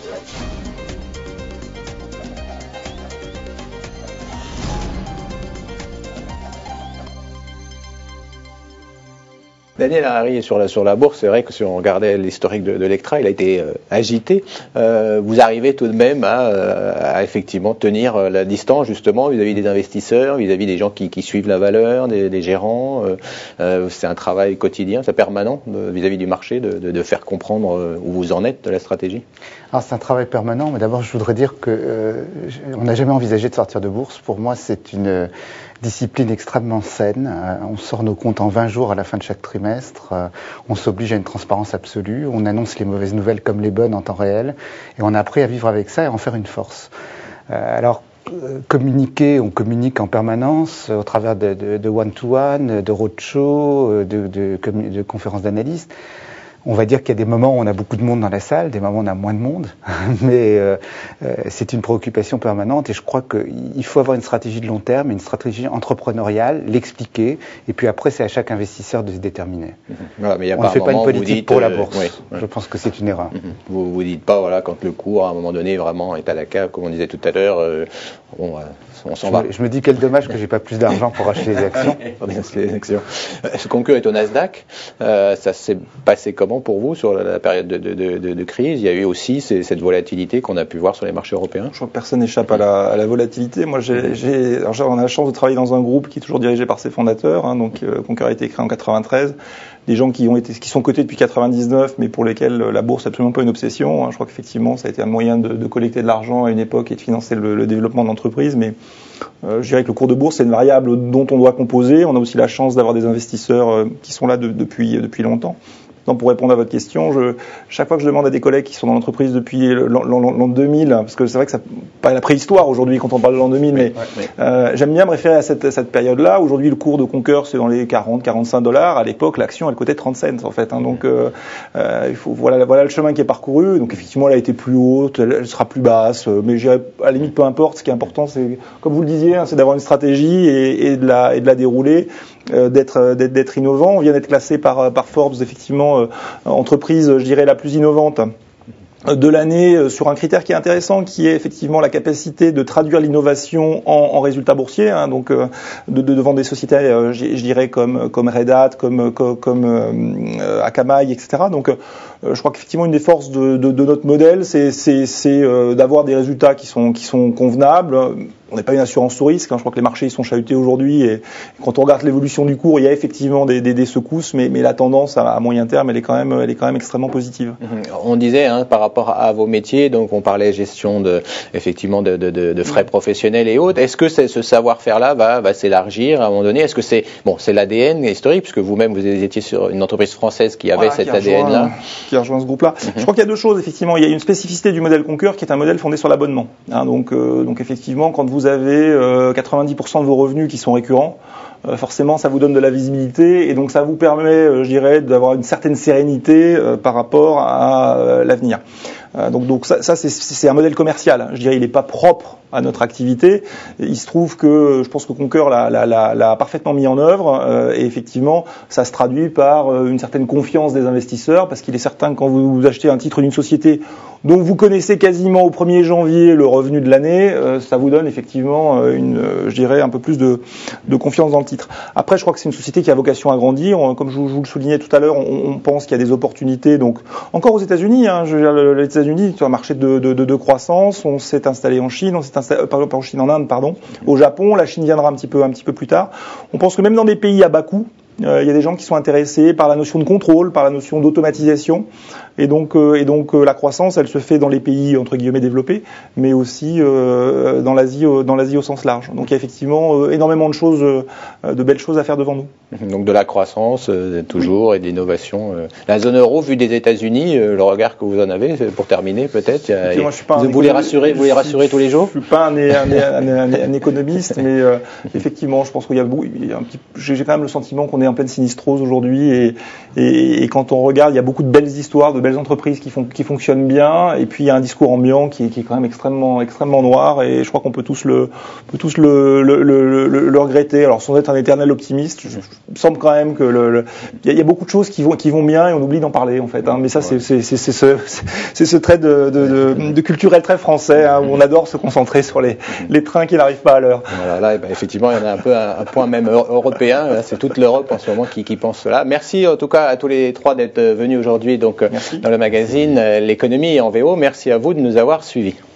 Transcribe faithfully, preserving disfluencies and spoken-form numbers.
Daniel Harari, sur la, sur la bourse, c'est vrai que si on regardait l'historique de, de Lectra, il a été euh, agité. Euh, vous arrivez tout de même à, à effectivement tenir la distance, justement, vis-à-vis des investisseurs, vis-à-vis des gens qui, qui suivent la valeur, des, des gérants. Euh, euh, c'est un travail quotidien, c'est permanent, de, vis-à-vis du marché, de, de, de faire comprendre euh, où vous en êtes de la stratégie. Alors, c'est un travail permanent, mais d'abord, je voudrais dire que euh, on n'a jamais envisagé de sortir de bourse. Pour moi, c'est une discipline extrêmement saine. Euh, on sort nos comptes en vingt jours à la fin de chaque trimestre. Euh, on s'oblige à une transparence absolue. On annonce les mauvaises nouvelles comme les bonnes en temps réel. Et on a appris à vivre avec ça et à en faire une force. Euh, alors, euh, communiquer, on communique en permanence euh, au travers de, de, de one-to-one, de roadshow, de, de, de, de conférences d'analystes. On va dire qu'il y a des moments où on a beaucoup de monde dans la salle, des moments où on a moins de monde, mais euh, euh, c'est une préoccupation permanente et je crois qu'il faut avoir une stratégie de long terme, une stratégie entrepreneuriale, l'expliquer, et puis après c'est à chaque investisseur de se déterminer. Mmh. Voilà, mais il y a on pas ne fait pas une politique dites, pour la euh, bourse. Oui, oui. Je pense que c'est une erreur. Mmh. Vous vous dites pas, voilà, quand le cours à un moment donné vraiment est à la cave, comme on disait tout à l'heure, euh, bon, euh, on s'en je va. Me, je me dis quel dommage que j'ai pas plus d'argent pour acheter les actions. les actions. Ce Concur est au Nasdaq. Euh, ça s'est passé comment pour vous sur la, la période de, de, de, de crise? Il y a eu aussi ces, cette volatilité qu'on a pu voir sur les marchés européens. Je crois que personne n'échappe à la, à la volatilité. Moi, j'ai, j'ai, alors, on a la chance de travailler dans un groupe qui est toujours dirigé par ses fondateurs. Hein, donc, euh, Concur a été créé en quatre-vingt-treize. Des gens qui ont été, qui sont cotés depuis quatre-vingt-dix-neuf, mais pour lesquels la bourse n'est absolument pas une obsession. Hein. Je crois qu'effectivement, ça a été un moyen de, de collecter de l'argent à une époque et de financer le, le développement de l'entreprise. Mais euh, je dirais que le cours de bourse, c'est une variable dont on doit composer. On a aussi la chance d'avoir des investisseurs euh, qui sont là de, depuis, depuis longtemps. Donc pour répondre à votre question, je, chaque fois que je demande à des collègues qui sont dans l'entreprise depuis l'an, l'an, l'an deux mille, parce que c'est vrai que ça pas la préhistoire aujourd'hui quand on parle de l'an deux mille, mais oui, oui. Euh, j'aime bien me référer à cette, cette période-là. Aujourd'hui, le cours de Concur, c'est dans les quarante, quarante-cinq dollars. À l'époque, l'action, elle coûtait trente cents en fait. Hein, donc euh, euh, il faut, voilà, voilà le chemin qui est parcouru. Donc effectivement, elle a été plus haute, elle, elle sera plus basse, mais j'irais, à la limite, peu importe. Ce qui est important, c'est, comme vous le disiez, hein, c'est d'avoir une stratégie et, et, de, la, et de la dérouler. Euh, d'être, d'être, d'être innovant. On vient d'être classé par, par Forbes, effectivement, euh, entreprise, je dirais, la plus innovante de l'année sur un critère qui est intéressant, qui est effectivement la capacité de traduire l'innovation en, en résultats boursiers, hein, donc euh, de, de devant des sociétés, euh, je, je dirais comme comme Red Hat, comme comme, comme euh, Akamai, et cetera. Donc, euh, je crois qu'effectivement une des forces de, de, de notre modèle, c'est, c'est, c'est euh, d'avoir des résultats qui sont qui sont convenables. On n'est pas une assurance au risque, hein, je crois que les marchés ils sont chahutés aujourd'hui et quand on regarde l'évolution du cours, il y a effectivement des, des, des secousses, mais, mais la tendance à, à moyen terme, elle est quand même, elle est quand même extrêmement positive. On disait, hein, par rapport à vos métiers, donc on parlait gestion de, effectivement, de, de, de frais professionnels et autres. Est-ce que c'est, ce savoir-faire-là va, va s'élargir à un moment donné? Est-ce que c'est, bon, c'est l'A D N historique, puisque vous-même vous étiez sur une entreprise française qui avait voilà, cet A D N-là, qui a rejoint ce groupe-là. Mm-hmm. Je crois qu'il y a deux choses, effectivement. Il y a une spécificité du modèle Concur qui est un modèle fondé sur l'abonnement. Hein, donc, euh, donc effectivement, quand vous avez euh, quatre-vingt-dix pour cent de vos revenus qui sont récurrents, euh, forcément ça vous donne de la visibilité et donc ça vous permet, euh, je dirais, d'avoir une certaine sérénité euh, par rapport à euh, l'avenir. Euh, donc, donc ça, ça c'est, c'est un modèle commercial. Je dirais, il n'est pas propre à notre activité. Il se trouve que je pense que Concur l'a, l'a, l'a, l'a parfaitement mis en œuvre euh, et effectivement, ça se traduit par euh, une certaine confiance des investisseurs parce qu'il est certain que quand vous, vous achetez un titre d'une société dont vous connaissez quasiment au premier janvier le revenu de l'année, euh, ça vous donne effectivement euh, une, euh, je dirais, un peu plus de, de confiance dans le titre. Après, je crois que c'est une société qui a vocation à grandir. On, comme je vous, je vous le soulignais tout à l'heure, on, on pense qu'il y a des opportunités. Donc, encore aux États-Unis, hein, je veux dire, les États-Unis, c'est un marché de, de, de, de croissance. On s'est installé en Chine, on s'est installé, euh, pas en Chine, en Inde, pardon, au Japon. La Chine viendra un petit peu, un petit peu plus tard. On pense que même dans des pays à bas coût, euh, il y a des gens qui sont intéressés par la notion de contrôle, par la notion d'automatisation. Et donc, euh, et donc euh, la croissance, elle se fait dans les pays entre guillemets développés, mais aussi euh, dans l'Asie, euh, dans l'Asie au sens large. Donc, il y a effectivement euh, énormément de choses, euh, de belles choses à faire devant nous. Donc, de la croissance euh, toujours oui. Et de l'innovation. Euh. La zone euro, vue des États-Unis, euh, le regard que vous en avez, pour terminer peut-être. A, et, moi, je suis pas vous, vous les rassurez, vous les rassurez tous les jours. Je suis pas un, un, un, un, un économiste, mais euh, effectivement, je pense qu'il y a, il y a un petit, j'ai quand même le sentiment qu'on est en pleine sinistrose aujourd'hui, et, et, et quand on regarde, il y a beaucoup de belles histoires, de belles entreprises qui, font, qui fonctionnent bien, et puis il y a un discours ambiant qui, qui est quand même extrêmement, extrêmement noir, et je crois qu'on peut tous le, on peut tous le, le, le, le, le regretter. Alors sans être un éternel optimiste, je, je, il me semble quand même que le, le, il, y a, il y a beaucoup de choses qui vont, qui vont bien, et on oublie d'en parler en fait. Hein. Mais ça, c'est, c'est, c'est, c'est, ce, c'est ce trait de, de, de, de culturel très français, hein, où on adore se concentrer sur les, les trains qui n'arrivent pas à l'heure. Voilà, là, ben, effectivement, il y en a un peu un, un point même européen. Là, c'est toute l'Europe en ce moment qui, qui pense cela. Merci en tout cas à tous les trois d'être venus aujourd'hui donc Merci. Dans le magazine L'économie en V O. Merci à vous de nous avoir suivis.